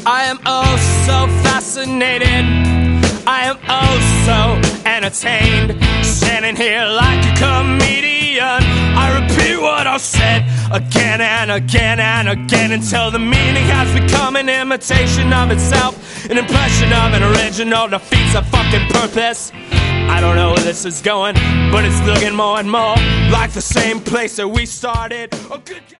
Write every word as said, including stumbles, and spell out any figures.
I am oh so fascinated, I am oh so entertained, standing here like a comedian. I repeat what I've said again and again and again until the meaning has become an imitation of itself, an impression of an original defeats a fucking purpose. I don't know where this is going, but it's looking more and more like the same place that we started. Oh, good